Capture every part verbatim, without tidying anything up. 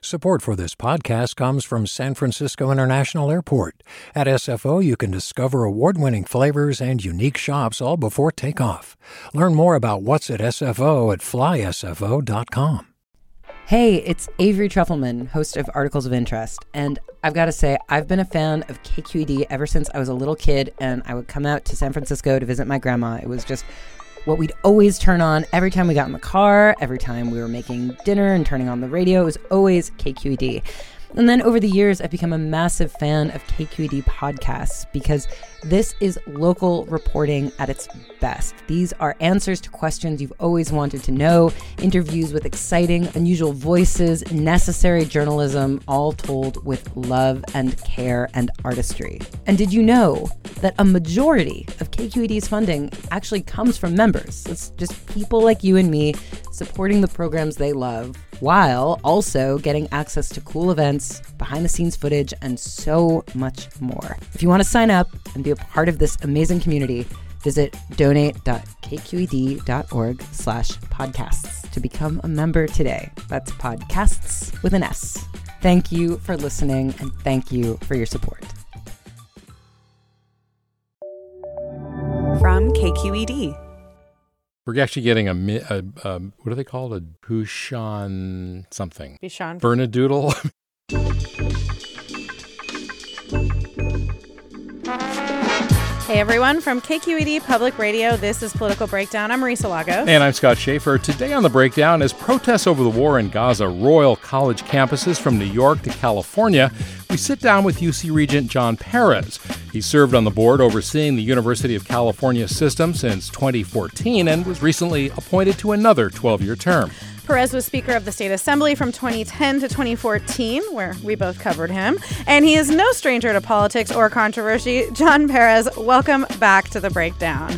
Support for this podcast comes from San Francisco International Airport. At S F O, you can discover award-winning flavors and unique shops all before takeoff. Learn more about what's at S F O at fly S F O dot com. Hey, it's Avery Trufelman, host of Articles of Interest, and I've got to say, I've been a fan of K Q E D ever since I was a little kid, and I would come out to San Francisco to visit my grandma. It was just what we'd always turn on every time we got in the car, every time we were making dinner and turning on the radio. It was always K Q E D. And then over the years, I've become a massive fan of K Q E D podcasts because this is local reporting at its best. These are answers to questions you've always wanted to know, interviews with exciting, unusual voices, necessary journalism, all told with love and care and artistry. And did you know that a majority of K Q E D's funding actually comes from members? It's just people like you and me supporting the programs they love, while also getting access to cool events, behind-the-scenes footage, and so much more. If you want to sign up and be a part of this amazing community, visit donate.kqed.org slash podcasts to become a member today. That's podcasts with an S. Thank you for listening, and thank you for your support. From K Q E D. We're actually getting a, a, a what are they called? A Bouchon something. Bouchon. Bernedoodle. Hey everyone, from K Q E D Public Radio, this is Political Breakdown. I'm Marisa Lagos. And I'm Scott Schaefer. Today on The Breakdown, as protests over the war in Gaza roil college campuses from New York to California, we sit down with U C Regent John Perez. He served on the board overseeing the University of California system since twenty fourteen and was recently appointed to another twelve-year term. Perez was Speaker of the State Assembly from twenty ten to twenty fourteen, where we both covered him. And he is no stranger to politics or controversy. John Perez, welcome back to The Breakdown.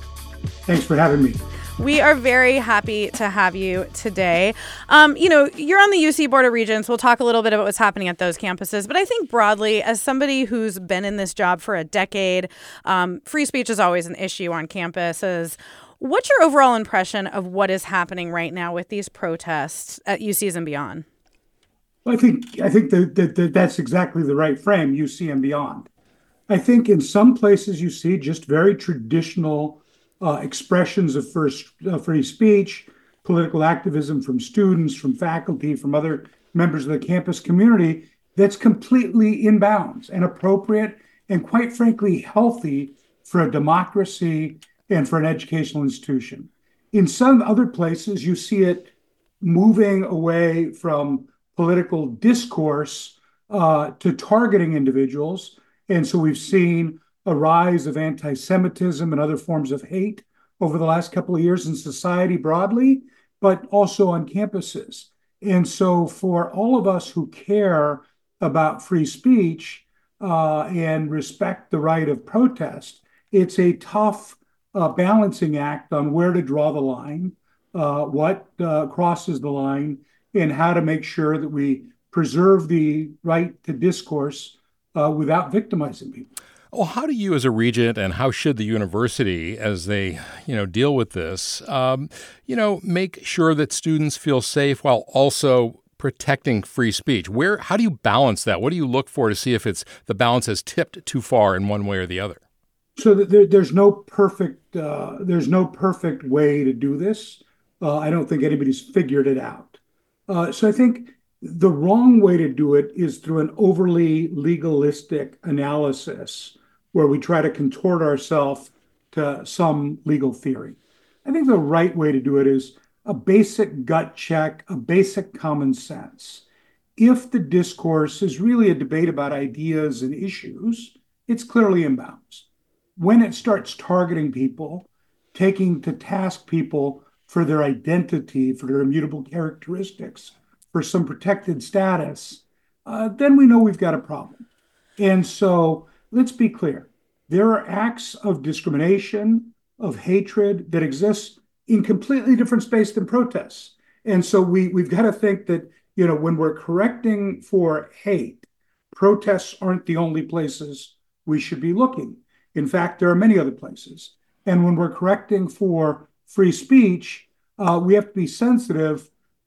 Thanks for having me. We are very happy to have you today. Um, you know, you're on the U C Board of Regents. We'll talk a little bit about what's happening at those campuses. But I think broadly, as somebody who's been in this job for a decade, um, free speech is always an issue on campuses. What's your overall impression of what is happening right now with these protests at U Cs and beyond? Well, I think I think that, that, that that's exactly the right frame, U C and beyond. I think in some places you see just very traditional uh, expressions of first, uh, free speech, political activism from students, from faculty, from other members of the campus community that's completely in bounds and appropriate and, quite frankly, healthy for a democracy and for an educational institution. In some other places, you see it moving away from political discourse uh, to targeting individuals. And so we've seen a rise of anti-Semitism and other forms of hate over the last couple of years in society broadly, but also on campuses. And so for all of us who care about free speech uh, and respect the right of protest, it's a tough uh, balancing act on where to draw the line, uh, what uh, crosses the line, and how to make sure that we preserve the right to discourse uh, without victimizing people. Well, how do you as a regent, and how should the university, as they, you know, deal with this, um, you know, make sure that students feel safe while also protecting free speech? Where, how do you balance that? What do you look for to see if it's the balance has tipped too far in one way or the other? So there, there's no perfect, uh, there's no perfect way to do this. Uh, I don't think anybody's figured it out. Uh, so I think the wrong way to do it is through an overly legalistic analysis where we try to contort ourselves to some legal theory. I think the right way to do it is a basic gut check, a basic common sense. If the discourse is really a debate about ideas and issues, it's clearly in bounds. When it starts targeting people, taking to task people for their identity, for their immutable characteristics, for some protected status, uh, then we know we've got a problem. And so let's be clear. There are acts of discrimination, of hatred that exist in completely different space than protests. And so we, we've got to think that, you know, when we're correcting for hate, protests aren't the only places we should be looking. In fact, there are many other places. And when we're correcting for free speech, uh, we have to be sensitive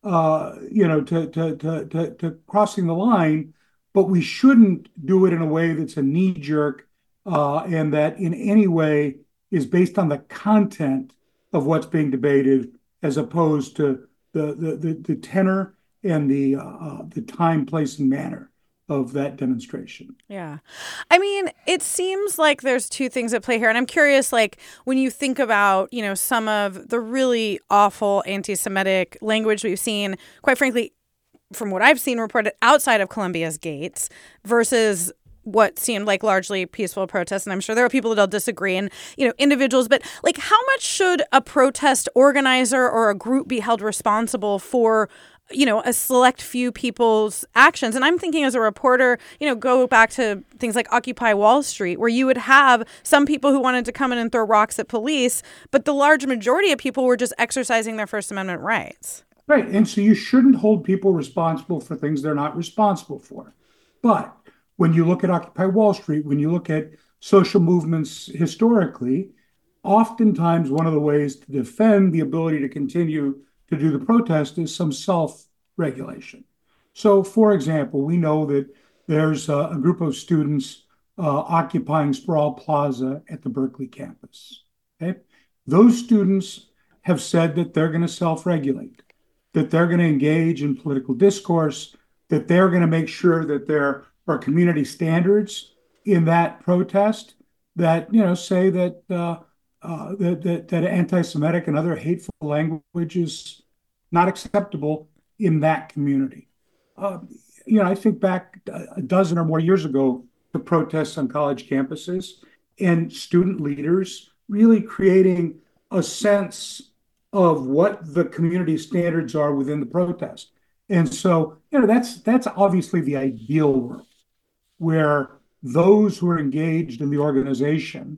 uh, you know, to, to, to, to, to crossing the line, but we shouldn't do it in a way that's a knee jerk uh, and that in any way is based on the content of what's being debated as opposed to the, the, the, the tenor and the, uh, the time, place, and manner of that demonstration. Yeah. I mean, it seems like there's two things at play here. And I'm curious, like, when you think about, you know, some of the really awful anti-Semitic language we've seen, quite frankly, from what I've seen reported outside of Columbia's gates versus what seemed like largely peaceful protests. And I'm sure there are people that'll disagree and, you know, individuals. But like, how much should a protest organizer or a group be held responsible for, you know, a select few people's actions? And I'm thinking as a reporter, you know, go back to things like Occupy Wall Street, where you would have some people who wanted to come in and throw rocks at police, but the large majority of people were just exercising their First Amendment rights. Right. And so you shouldn't hold people responsible for things they're not responsible for. But when you look at Occupy Wall Street, when you look at social movements historically, oftentimes one of the ways to defend the ability to continue to do the protest is some self-regulation. So, for example, we know that there's a, a group of students uh, occupying Sproul Plaza at the Berkeley campus. Okay? Those students have said that they're going to self-regulate, that they're going to engage in political discourse, that they're going to make sure that there are community standards in that protest that, you know, say that uh, Uh, that, that, that anti-Semitic and other hateful language is not acceptable in that community. Uh, you know, I think back a dozen or more years ago to protests on college campuses and student leaders really creating a sense of what the community standards are within the protest. And so, you know, that's that's obviously the ideal world where those who are engaged in the organization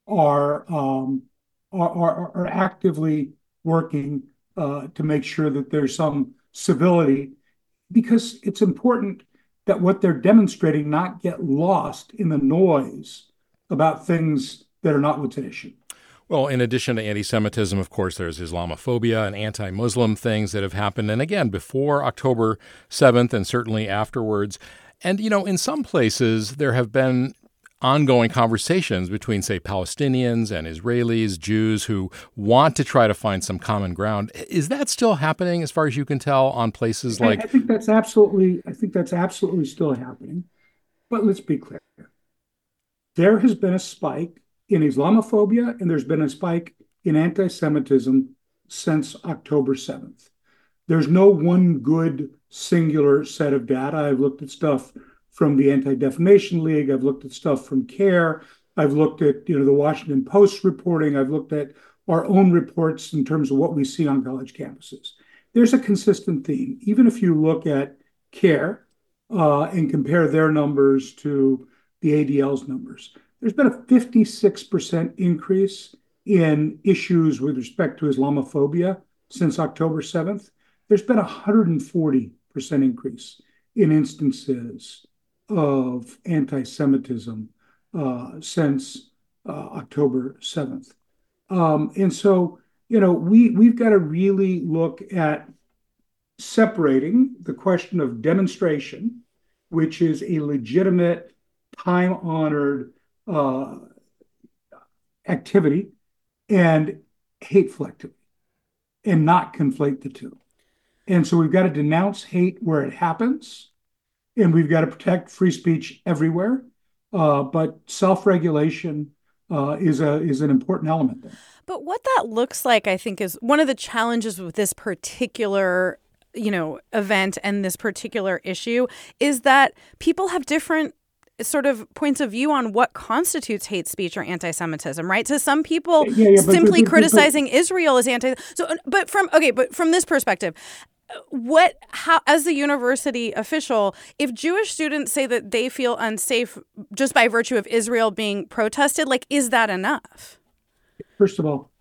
are um, are, are, are actively working uh, to make sure that there's some civility, because it's important that what they're demonstrating not get lost in the noise about things that are not what's at issue. Well, in addition to anti-Semitism, of course, there's Islamophobia and anti-Muslim things that have happened. And again, before October seventh and certainly afterwards. And, you know, in some places there have been ongoing conversations between, say, Palestinians and Israelis, Jews who want to try to find some common ground. Is that still happening as far as you can tell on places like... I think that's absolutely, I think that's absolutely still happening. But let's be clear. There has been a spike in Islamophobia and there's been a spike in anti-Semitism since October seventh. There's no one good singular set of data. I've looked at stuff from the Anti-Defamation League. I've looked at stuff from CARE. I've looked at, you know, the Washington Post reporting. I've looked at our own reports in terms of what we see on college campuses. There's a consistent theme. Even if you look at CARE uh, and compare their numbers to the A D L's numbers, there's been a fifty-six percent increase in issues with respect to Islamophobia since October seventh. There's been a one hundred forty percent increase in instances of anti-Semitism uh, since uh, October seventh. Um, and so, you know, we, we've got to really look at separating the question of demonstration, which is a legitimate, time-honored uh, activity, and hateful activity, and not conflate the two. And so we've got to denounce hate where it happens, and we've got to protect free speech everywhere. Uh, but self-regulation uh, is a is an important element there. But what that looks like, I think, is one of the challenges with this particular, you know, event and this particular issue is that people have different sort of points of view on what constitutes hate speech or anti-Semitism, right? So some people yeah, yeah, but, simply but, but, criticizing but, Israel as anti. So, but from okay, but from this perspective, what, how, as a university official, if Jewish students say that they feel unsafe just by virtue of Israel being protested, like, is that enough? First of all,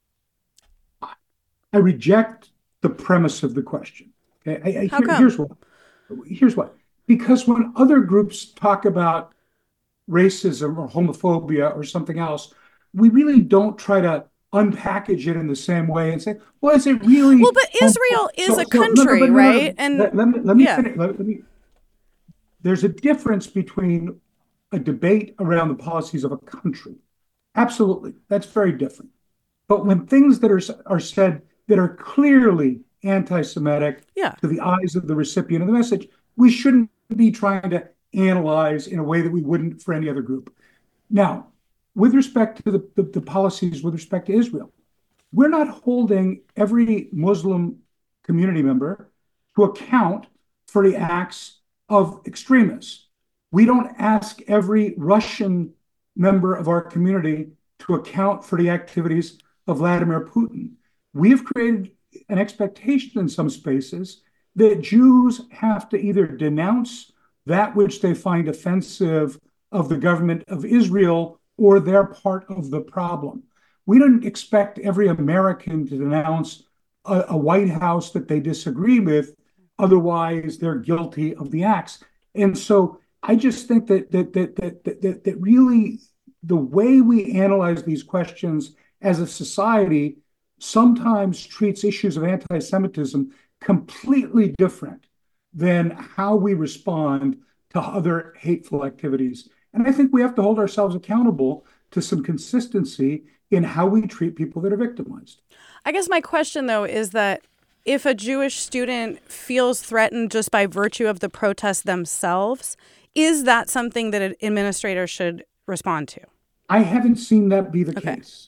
I reject the premise of the question. Okay, I, I, How here, come? Here's what. Here's what. Because when other groups talk about racism or homophobia or something else, we really don't try to unpackage it in the same way and say, well, is it really? Well, but Israel is so, a so, country, no, no, no, right? No, no, and let, let me, let me yeah. finish. Let, let me, there's a difference between a debate around the policies of a country. Absolutely. That's very different. But when things that are, are said that are clearly anti-Semitic yeah. to the eyes of the recipient of the message, we shouldn't be trying to analyze in a way that we wouldn't for any other group. Now, with respect to the, the, the policies with respect to Israel, we're not holding every Muslim community member to account for the acts of extremists. We don't ask every Russian member of our community to account for the activities of Vladimir Putin. We have created an expectation in some spaces that Jews have to either denounce that which they find offensive of the government of Israel or they're part of the problem. We don't expect every American to denounce a, a White House that they disagree with, otherwise they're guilty of the acts. And so I just think that that that that that, that really the way we analyze these questions as a society sometimes treats issues of anti-Semitism completely different than how we respond to other hateful activities. And I think we have to hold ourselves accountable to some consistency in how we treat people that are victimized. I guess my question, though, is that if a Jewish student feels threatened just by virtue of the protests themselves, is that something that an administrator should respond to? I haven't seen that be the okay. case.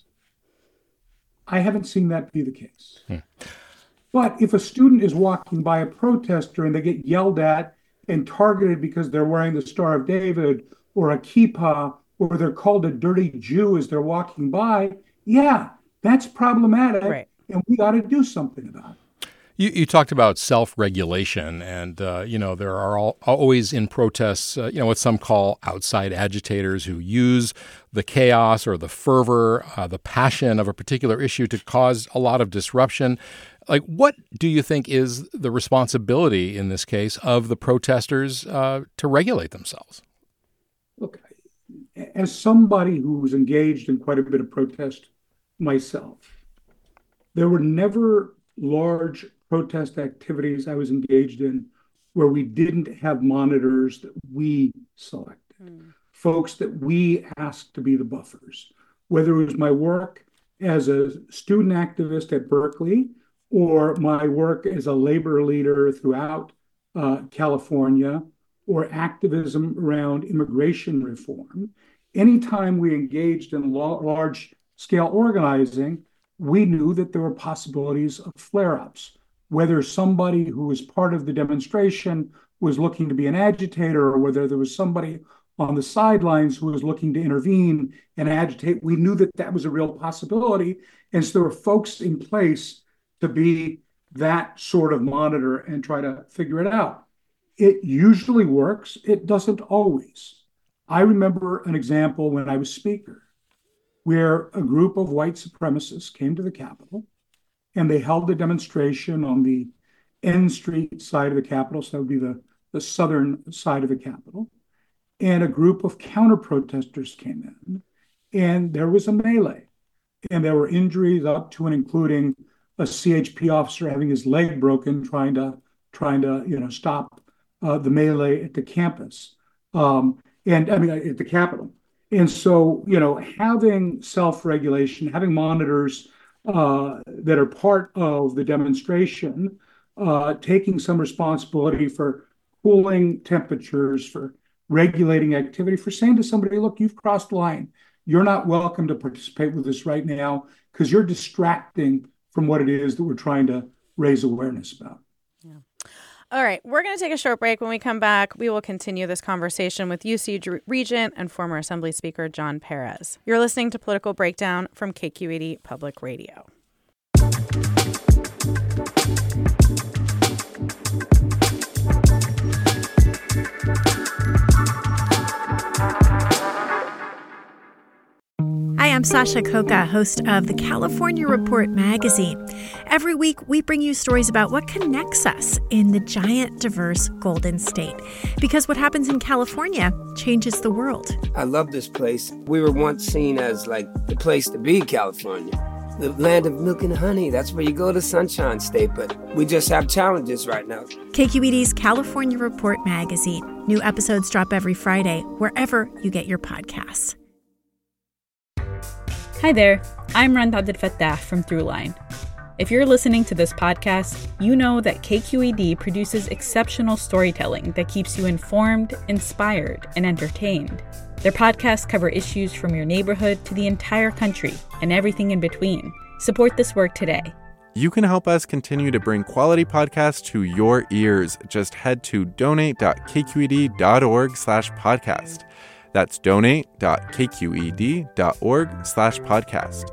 I haven't seen that be the case. Hmm. But if a student is walking by a protester and they get yelled at and targeted because they're wearing the Star of David or a kippah, or they're called a dirty Jew as they're walking by, yeah, that's problematic. Right. And we ought to do something about it. You, you talked about self-regulation, and, uh, you know, there are all, always in protests, uh, you know, what some call outside agitators who use the chaos or the fervor, uh, the passion of a particular issue to cause a lot of disruption. Like, what do you think is the responsibility in this case of the protesters uh, to regulate themselves? Look, as somebody who was engaged in quite a bit of protest myself, there were never large protest activities I was engaged in where we didn't have monitors that we selected, mm. folks that we asked to be the buffers, whether it was my work as a student activist at Berkeley or my work as a labor leader throughout uh, California or activism around immigration reform. Anytime we engaged in lo- large-scale organizing, we knew that there were possibilities of flare-ups, whether somebody who was part of the demonstration was looking to be an agitator or whether there was somebody on the sidelines who was looking to intervene and agitate. We knew that that was a real possibility. And so there were folks in place to be that sort of monitor and try to figure it out. It usually works. It doesn't always. I remember an example when I was speaker, where a group of white supremacists came to the Capitol and they held a demonstration on the N Street side of the Capitol, so that would be the, the southern side of the Capitol. And a group of counter-protesters came in, and there was a melee. And there were injuries up to and including a C H P officer having his leg broken, trying to, trying to you know, stop uh, the melee at the campus. Um, and I mean, at the Capitol. And so, you know, having self-regulation, having monitors uh, that are part of the demonstration, uh, taking some responsibility for cooling temperatures, for regulating activity, for saying to somebody, look, you've crossed the line. You're not welcome to participate with us right now because you're distracting from what it is that we're trying to raise awareness about. Yeah. All right, we're going to take a short break. When we come back, we will continue this conversation with U C Regent and former Assembly Speaker John Perez. You're listening to Political Breakdown from K Q E D Public Radio. Hi, I'm Sasha Khokha, host of the California Report magazine. Every week, we bring you stories about what connects us in the giant, diverse Golden State. Because what happens in California changes the world. I love this place. We were once seen as like the place to be, California. the land of milk and honey. That's where you go to Sunshine State, but we just have challenges right now. K Q E D's California Report magazine. New episodes drop every Friday, wherever you get your podcasts. Hi there, I'm Randa Abdel Fattah from Throughline. If you're listening to this podcast, you know that K Q E D produces exceptional storytelling that keeps you informed, inspired, and entertained. Their podcasts cover issues from your neighborhood to the entire country and everything in between. Support this work today. You can help us continue to bring quality podcasts to your ears. Just head to donate.kqed.org slash podcast. That's donate.kqed.org slash podcast.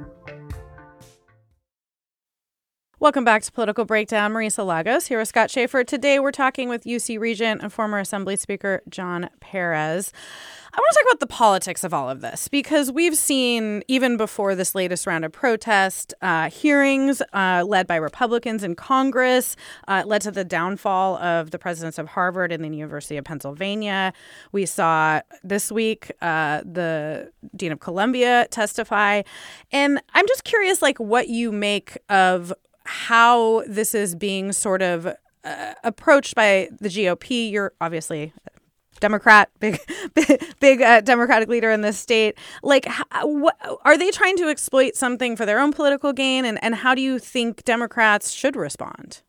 Welcome back to Political Breakdown. Marisa Lagos here with Scott Shafer. Today we're talking with U C Regent and former Assembly Speaker John Perez. I want to talk about the politics of all of this, because we've seen, even before this latest round of protest, uh, hearings uh, led by Republicans in Congress uh, led to the downfall of the presidents of Harvard and the University of Pennsylvania. We saw this week uh, the Dean of Columbia testify. And I'm just curious, like, what you make of how this is being sort of uh, approached by the G O P. You're obviously Democrat, big, big, big uh, Democratic leader in this state. Like, how, what, are they trying to exploit something for their own political gain? And, and how do you think Democrats should respond?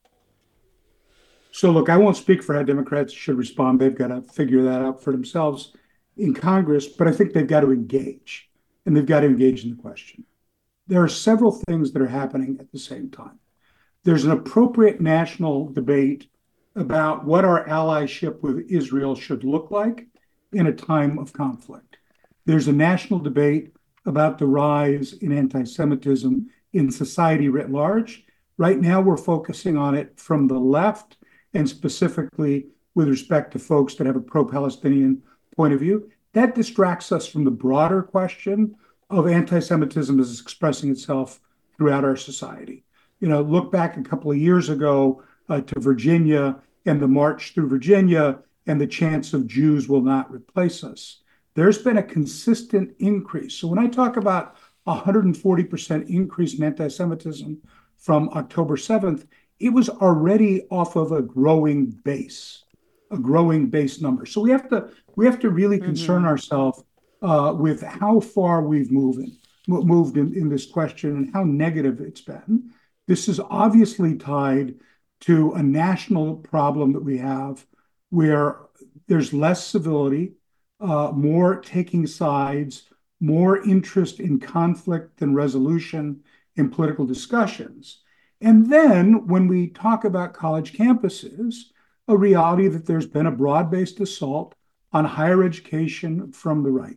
So, look, I won't speak for how Democrats should respond. They've got to figure that out for themselves in Congress. But I think they've got to engage, and they've got to engage in the question. There are several things that are happening at the same time. There's an appropriate national debate about what our allyship with Israel should look like in a time of conflict. There's a national debate about the rise in anti-Semitism in society writ large. Right now, we're focusing on it from the left, and specifically with respect to folks that have a pro-Palestinian point of view. That distracts us from the broader question of anti-Semitism as expressing itself throughout our society. You know, look back a couple of years ago uh, to Virginia and the march through Virginia and the chants of Jews will not replace us. There's been a consistent increase. So when I talk about a one hundred forty percent increase in anti-Semitism from October seventh, it was already off of a growing base, a growing base number. So we have to we have to really mm-hmm. concern ourselves uh, with how far we've moved in, moved in, in this question and how negative it's been. This is obviously tied to a national problem that we have where there's less civility, uh, more taking sides, more interest in conflict than resolution in political discussions. And then when we talk about college campuses, a reality that there's been a broad-based assault on higher education from the right.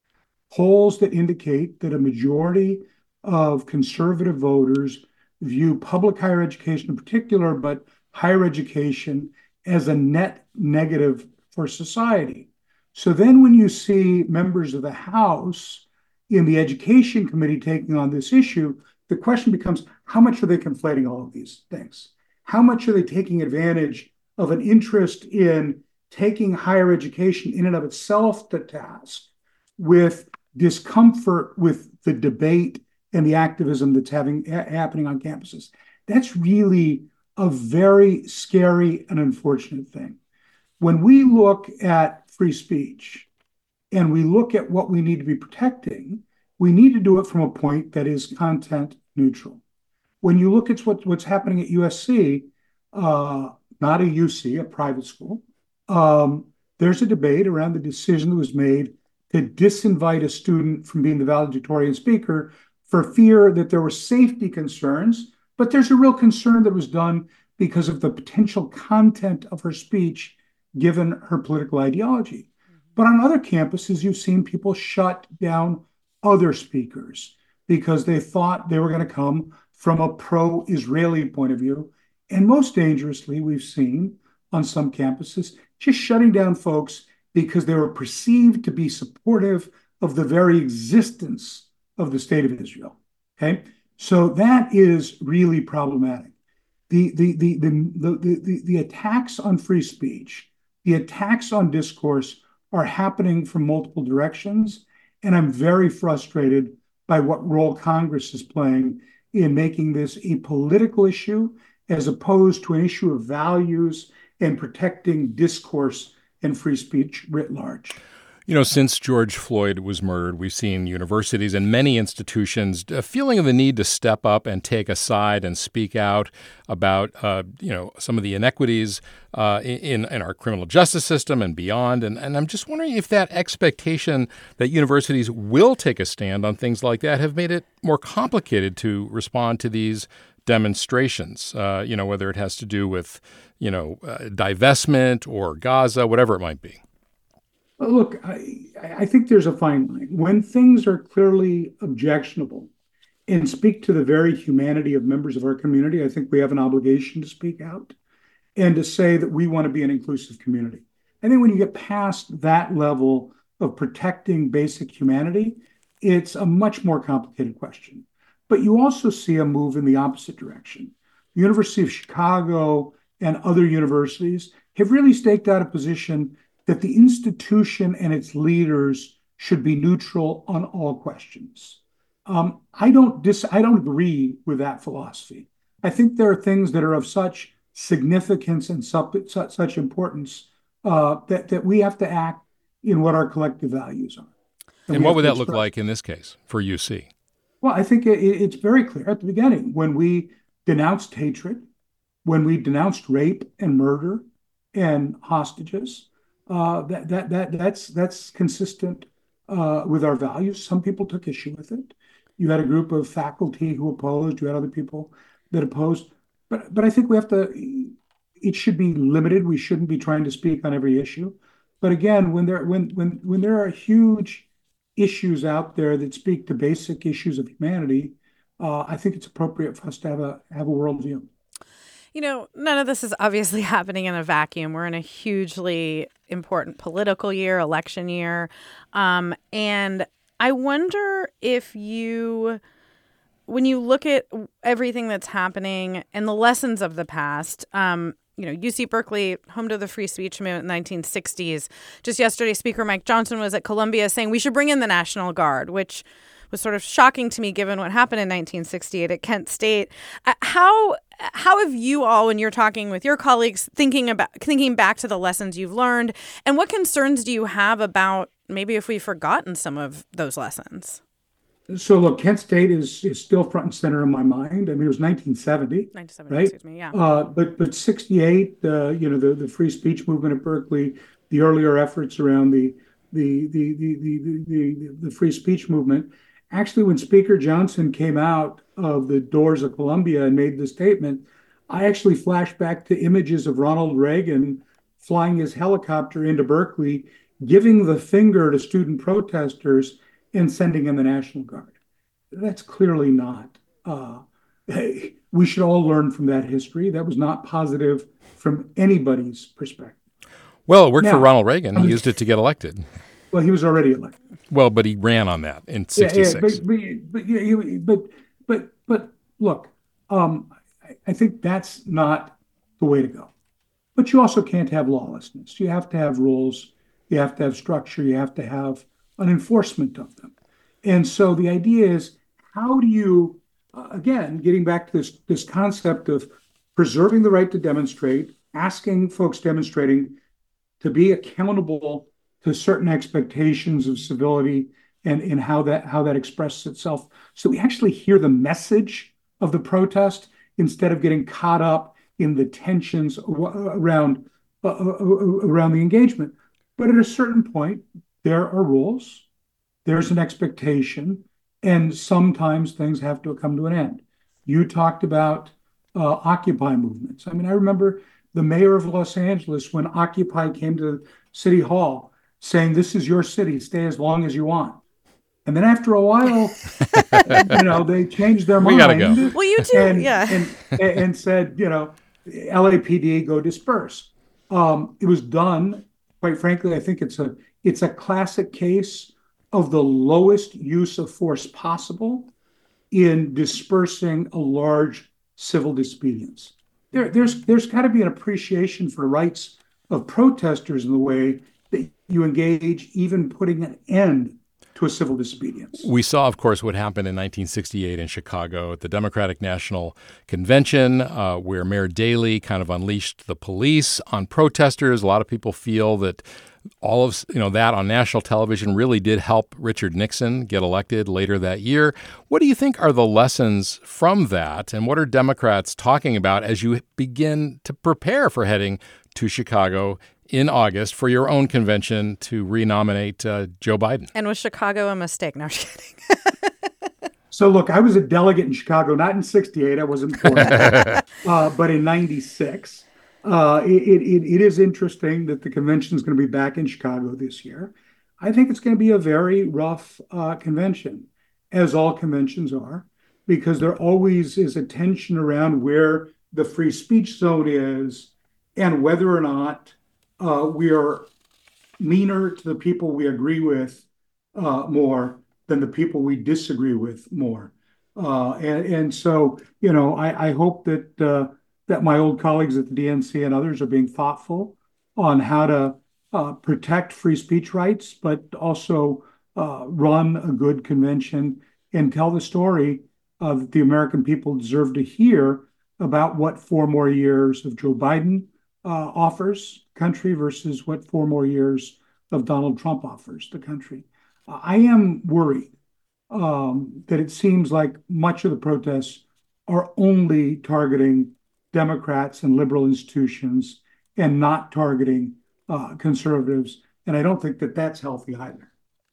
Polls that indicate that a majority of conservative voters view public higher education in particular, but higher education as a net negative for society. So then when you see members of the House in the Education Committee taking on this issue, the question becomes, how much are they conflating all of these things? How much are they taking advantage of an interest in taking higher education in and of itself to task with discomfort with the debate and the activism that's having ha- happening on campuses? That's really a very scary and unfortunate thing. When we look at free speech and we look at what we need to be protecting, we need to do it from a point that is content neutral. When you look at what, what's happening at U S C, uh, not a U C, a private school, um, there's a debate around the decision that was made to disinvite a student from being the valedictorian speaker for fear that there were safety concerns, but there's a real concern that was done because of the potential content of her speech given her political ideology. But on other campuses, you've seen people shut down other speakers because they thought they were going to come from a pro-Israeli point of view. And most dangerously, we've seen on some campuses just shutting down folks because they were perceived to be supportive of the very existence of the state of Israel. Okay, so that is really problematic. The the the the the the, the attacks on free speech, the attacks on discourse are happening from multiple directions, and I'm very frustrated by what role Congress is playing in making this a political issue as opposed to an issue of values and protecting discourse and free speech writ large. You know, since George Floyd was murdered, we've seen universities and many institutions a feeling of the need to step up and take a side and speak out about, uh, you know, some of the inequities uh, in, in our criminal justice system and beyond. And, and I'm just wondering if that expectation that universities will take a stand on things like that have made it more complicated to respond to these demonstrations, uh, you know, whether it has to do with, you know, uh, divestment or Gaza, whatever it might be. Look, I, I think there's a fine line. When things are clearly objectionable and speak to the very humanity of members of our community, I think we have an obligation to speak out and to say that we want to be an inclusive community. I think when you get past that level of protecting basic humanity, it's a much more complicated question. But you also see a move in the opposite direction. The University of Chicago and other universities have really staked out a position that the institution and its leaders should be neutral on all questions. Um, I don't dis- I don't agree with that philosophy. I think there are things that are of such significance and su- su- such importance uh, that, that we have to act in what our collective values are. And, and what would that look like in this case for U C? Well, I think it, it's very clear at the beginning when we denounced hatred, when we denounced rape and murder and hostages. Uh, that that that that's that's consistent uh, with our values. Some people took issue with it. You had a group of faculty who opposed. You had other people that opposed. But but I think we have to. It should be limited. We shouldn't be trying to speak on every issue. But again, when there when when when there are huge issues out there that speak to basic issues of humanity, uh, I think it's appropriate for us to have a have a worldview. You know, none of this is obviously happening in a vacuum. We're in a hugely important political year, election year. Um, and I wonder if you, when you look at everything that's happening and the lessons of the past, um, you know, U C Berkeley, home to the free speech movement in the nineteen sixties. Just yesterday, Speaker Mike Johnson was at Columbia saying we should bring in the National Guard, which was sort of shocking to me given what happened in nineteen sixty-eight at Kent State. Uh, how how have you all, when you're talking with your colleagues, thinking about thinking back to the lessons you've learned, and what concerns do you have about maybe if we've forgotten some of those lessons? So look, Kent State is is still front and center in my mind. I mean, it was nineteen seventy, nineteen seventy, right? Excuse me, yeah. Uh, but but sixty-eight, uh, you know, the, the free speech movement at Berkeley, the earlier efforts around the the the the the the, the free speech movement. Actually, when Speaker Johnson came out of the doors of Columbia and made the statement, I actually flashed back to images of Ronald Reagan flying his helicopter into Berkeley, giving the finger to student protesters and sending in the National Guard. That's clearly not. Uh, hey, we should all learn from that history. That was not positive from anybody's perspective. Well, it worked now, for Ronald Reagan. I mean, he used it to get elected. Well, he was already elected. Well, but he ran on that in sixty-six. Yeah, yeah, but, but, yeah, but, but, but look, um, I, I think that's not the way to go. But you also can't have lawlessness. You have to have rules. You have to have structure. You have to have an enforcement of them. And so the idea is, how do you, uh, again, getting back to this, this concept of preserving the right to demonstrate, asking folks demonstrating to be accountable to certain expectations of civility and, and how that how that expresses itself. So we actually hear the message of the protest instead of getting caught up in the tensions around, uh, around the engagement. But at a certain point, there are rules, there's an expectation, and sometimes things have to come to an end. You talked about uh, Occupy movements. I mean, I remember the mayor of Los Angeles, when Occupy came to City Hall, saying, "This is your city, stay as long as you want." And then after a while, you know, they changed their mind. We gotta go. Well, you too, and, yeah. and, and said, you know, L A P D, go disperse. Um, it was done, quite frankly, I think it's a it's a classic case of the lowest use of force possible in dispersing a large civil disobedience. There, there's there's got to be an appreciation for the rights of protesters in the way that you engage, even putting an end to a civil disobedience. We saw, of course, what happened in nineteen sixty-eight in Chicago at the Democratic National Convention, uh, where Mayor Daley kind of unleashed the police on protesters. A lot of people feel that all of you know that on national television really did help Richard Nixon get elected later that year. What do you think are the lessons from that, and what are Democrats talking about as you begin to prepare for heading to Chicago in August for your own convention to renominate uh, Joe Biden? And was Chicago a mistake? No, I'm just kidding. So look, I was a delegate in Chicago, not in sixty-eight, I wasn't born, uh, but in ninety-six. Uh, it, it, it is interesting that the convention is going to be back in Chicago this year. I think it's going to be a very rough uh, convention, as all conventions are, because there always is a tension around where the free speech zone is and whether or not uh, we are meaner to the people we agree with uh, more than the people we disagree with more. Uh, and, and so, you know, I, I hope that uh, that my old colleagues at the D N C and others are being thoughtful on how to uh, protect free speech rights, but also uh, run a good convention and tell the story uh, that the American people deserve to hear about what four more years of Joe Biden uh, offers the country versus what four more years of Donald Trump offers the country. Uh, I am worried um, that it seems like much of the protests are only targeting Democrats and liberal institutions and not targeting uh, conservatives. And I don't think that that's healthy either.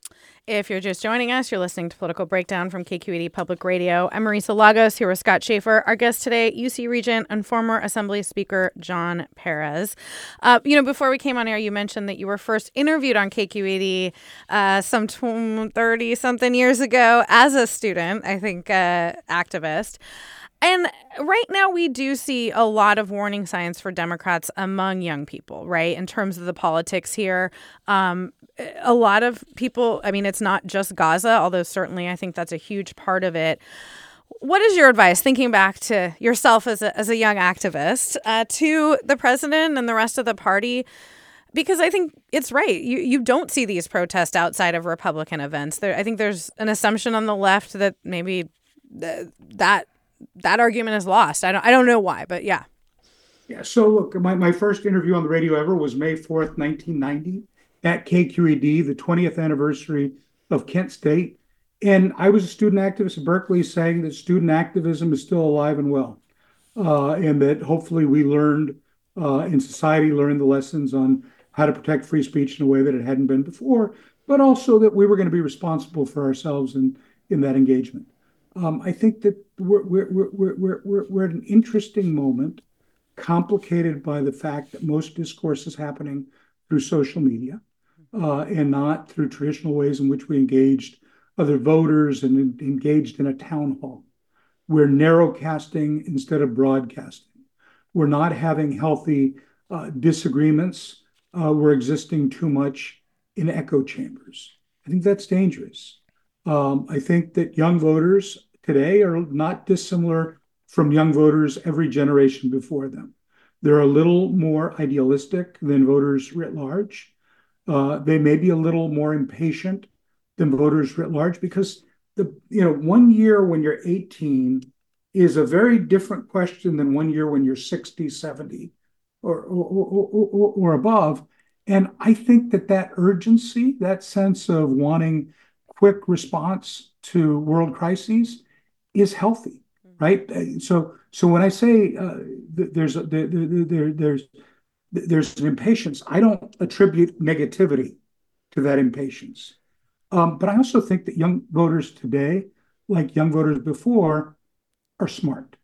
If you're just joining us, you're listening to Political Breakdown from K Q E D Public Radio. I'm Marisa Lagos, here with Scott Schaefer. Our guest today, U C Regent and former Assembly Speaker John Perez. Uh, you know, before we came on air, you mentioned that you were first interviewed on K Q E D uh, some thirty-something years ago as a student, I think, uh, activist. And right now we do see a lot of warning signs for Democrats among young people, right, in terms of the politics here. Um, a lot of people, I mean, it's not just Gaza, although certainly I think that's a huge part of it. What is your advice, thinking back to yourself as a, as a young activist, uh, to the president and the rest of the party? Because I think it's right. You you don't see these protests outside of Republican events. There, I think there's an assumption on the left that maybe th- that that argument is lost. I don't I don't know why, but yeah. Yeah. So look, my, my first interview on the radio ever was May fourth, nineteen ninety at K Q E D, the twentieth anniversary of Kent State. And I was a student activist at Berkeley saying that student activism is still alive and well. Uh, and that hopefully we learned uh, in society, learned the lessons on how to protect free speech in a way that it hadn't been before, but also that we were going to be responsible for ourselves in, in that engagement. Um, I think that we're, we're, we're, we're, we're, we're at an interesting moment, complicated by the fact that most discourse is happening through social media uh, and not through traditional ways in which we engaged other voters and in, engaged in a town hall. We're narrowcasting instead of broadcasting. We're not having healthy uh, disagreements. Uh, we're existing too much in echo chambers. I think that's dangerous. Um, I think that young voters today are not dissimilar from young voters every generation before them. They're a little more idealistic than voters writ large. Uh, they may be a little more impatient than voters writ large because the you know one year when you're eighteen is a very different question than one year when you're sixty, seventy, or or, or, or, or above. And I think that that urgency, that sense of wanting quick response to world crises is healthy, right? So, so when I say uh, there's a, there, there, there's there's an impatience, I don't attribute negativity to that impatience. Um, but I also think that young voters today, like young voters before, are smart,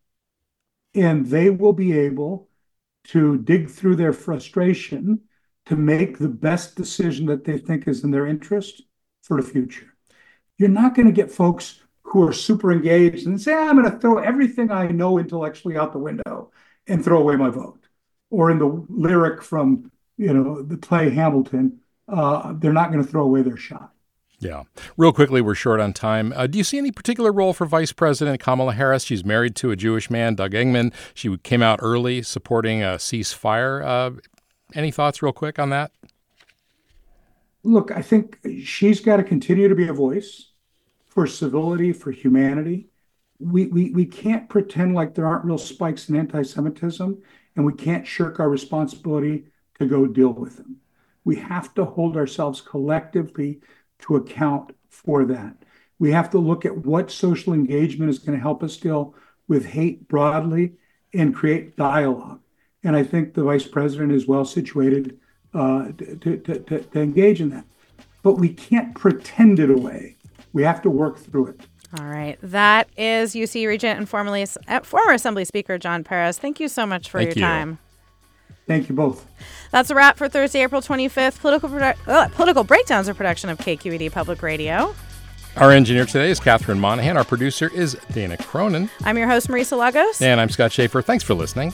and they will be able to dig through their frustration to make the best decision that they think is in their interest for the future. You're not going to get folks who are super engaged and say, I'm going to throw everything I know intellectually out the window and throw away my vote. Or in the lyric from, you know, the play Hamilton, uh, they're not going to throw away their shot. Yeah. Real quickly, we're short on time. Uh, do you see any particular role for Vice President Kamala Harris? She's married to a Jewish man, Doug Engman. She came out early supporting a ceasefire. Uh, any thoughts real quick on that? look, I think she's got to continue to be a voice for civility, for humanity. We, we, we can't pretend like there aren't real spikes in anti-Semitism, and we can't shirk our responsibility to go deal with them. We have to hold ourselves collectively to account for that. We have to look at what social engagement is going to help us deal with hate broadly and create dialogue. And I think the vice president is well situated uh, to, to, to, to engage in that. But we can't pretend it away. We have to work through it. All right. That is U C Regent and formerly, uh, former Assembly Speaker John Perez. Thank you so much for Thank your you. time. Thank you both. That's a wrap for Thursday, April twenty-fifth. Political, produ- uh, Political Breakdowns, a production of K Q E D Public Radio. Our engineer today is Catherine Monahan. Our producer is Dana Cronin. I'm your host, Marisa Lagos. And I'm Scott Schaefer. Thanks for listening.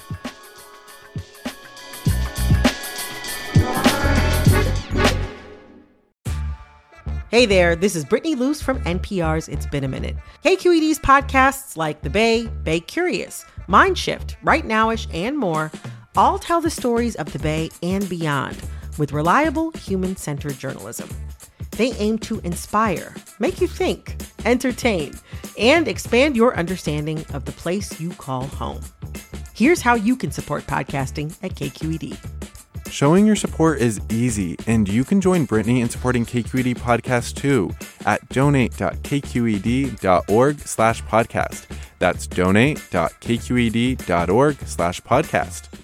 Hey there, this is Brittany Luce from N P R's It's Been a Minute. K Q E D's podcasts like The Bay, Bay Curious, Mind Shift, Right Nowish, and more all tell the stories of the Bay and beyond with reliable, human-centered journalism. They aim to inspire, make you think, entertain, and expand your understanding of the place you call home. Here's how you can support podcasting at K Q E D. Showing your support is easy, and you can join Brittany in supporting K Q E D Podcast too at donate.kqed.org slash podcast. That's donate.kqed.org slash podcast.